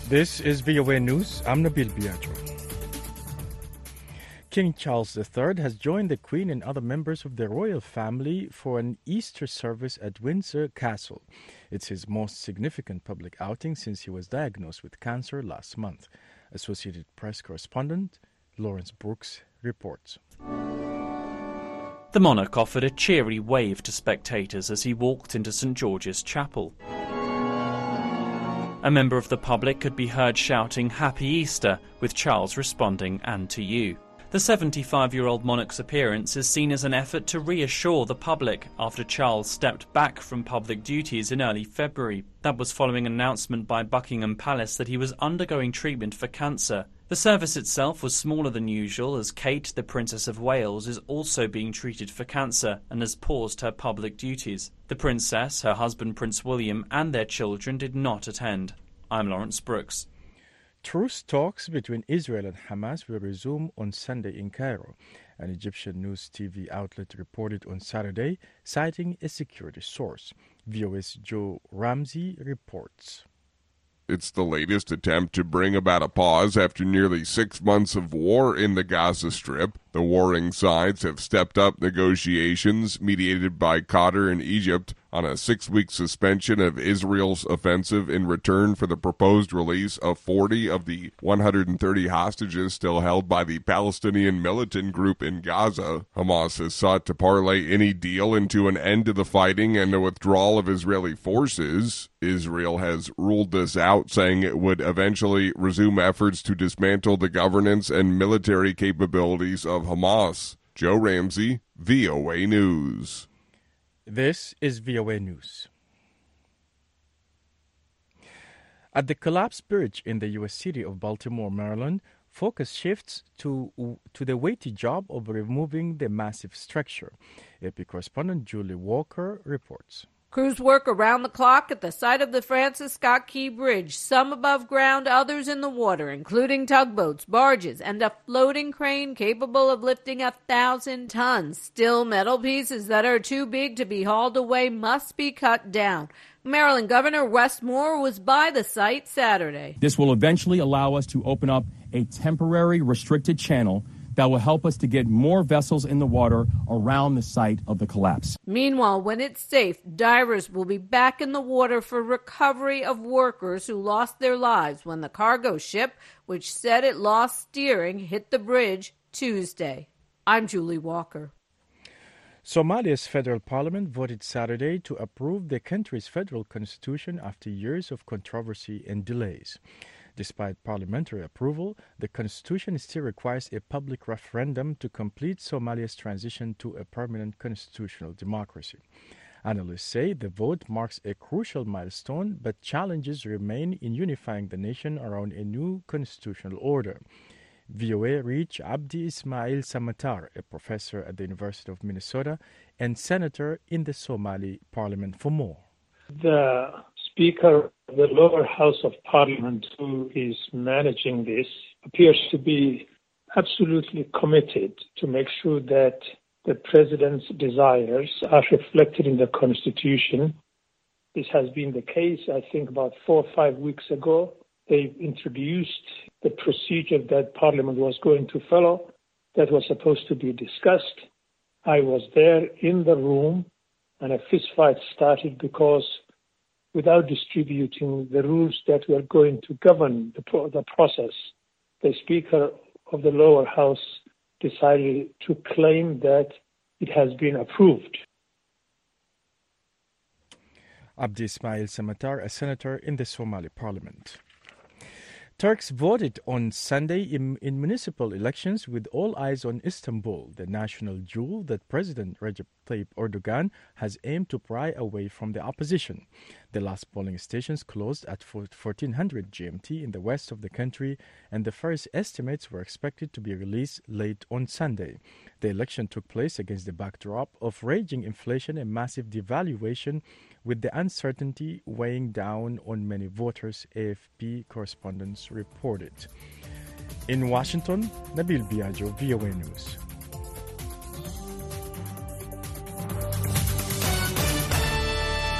This is VOA News. I'm Nabil Biagio. King Charles III has joined the Queen and other members of the royal family for an Easter service at Windsor Castle. It's his most significant public outing since he was diagnosed with cancer last month. Associated Press correspondent Lawrence Brooks reports. The monarch offered a cheery wave to spectators as he walked into St George's Chapel. A member of the public could be heard shouting "Happy Easter," with Charles responding, "And to you." The 75-year-old monarch's appearance is seen as an effort to reassure the public after Charles stepped back from public duties in early February. That was following an announcement by Buckingham Palace that he was undergoing treatment for cancer. The service itself was smaller than usual as Kate, the Princess of Wales, is also being treated for cancer and has paused her public duties. The Princess, her husband Prince William and their children did not attend. I'm Lawrence Brooks. Truce talks between Israel and Hamas will resume on Sunday in Cairo. An Egyptian news TV outlet reported on Saturday, citing a security source. VOA's Joe Ramsey reports. It's the latest attempt to bring about a pause after nearly 6 months of war in the Gaza Strip. The warring sides have stepped up negotiations mediated by Qatar and Egypt on a 6-week suspension of Israel's offensive in return for the proposed release of 40 of the 130 hostages still held by the Palestinian militant group in Gaza. Hamas has sought to parlay any deal into an end to the fighting and the withdrawal of Israeli forces. Israel has ruled this out, saying it would eventually resume efforts to dismantle the governance and military capabilities of Hamas. Joe Ramsey, VOA News. This is VOA News. At the collapsed bridge in the U.S. city of Baltimore, Maryland, focus shifts to the weighty job of removing the massive structure. AP correspondent Julie Walker reports. Crews work around the clock at the site of the Francis Scott Key Bridge, some above ground, others in the water, including tugboats, barges, and a floating crane capable of lifting 1,000 tons. Still, metal pieces that are too big to be hauled away must be cut down. Maryland Governor Wes Moore was by the site Saturday. This will eventually allow us to open up a temporary restricted channel that will help us to get more vessels in the water around the site of the collapse. Meanwhile, when it's safe, divers will be back in the water for recovery of workers who lost their lives when the cargo ship, which said it lost steering, hit the bridge Tuesday. I'm Julie Walker. Somalia's federal parliament voted Saturday to approve the country's federal constitution after years of controversy and delays. Despite parliamentary approval, the constitution still requires a public referendum to complete Somalia's transition to a permanent constitutional democracy. Analysts say the vote marks a crucial milestone, but challenges remain in unifying the nation around a new constitutional order. VOA reached Abdi Ismail Samatar, a professor at the University of Minnesota and senator in the Somali parliament, for more. The Speaker of the lower house of parliament, who is managing this, appears to be absolutely committed to make sure that the president's desires are reflected in the constitution. This has been the case, I think, about 4 or 5 weeks ago. They introduced the procedure that Parliament was going to follow that was supposed to be discussed. I was there in the room, and a fistfight started because without distributing the rules that were going to govern the process, the Speaker of the lower house decided to claim that it has been approved. Abdi Ismail Samatar, a senator in the Somali parliament. Turks voted on Sunday in municipal elections with all eyes on Istanbul, the national jewel that President Recep Tayyip Erdogan has aimed to pry away from the opposition. The last polling stations closed at 1400 GMT in the west of the country, and the first estimates were expected to be released late on Sunday. The election took place against the backdrop of raging inflation and massive devaluation, with the uncertainty weighing down on many voters, AFP correspondents reported. In Washington, Nabil Biagio, VOA News.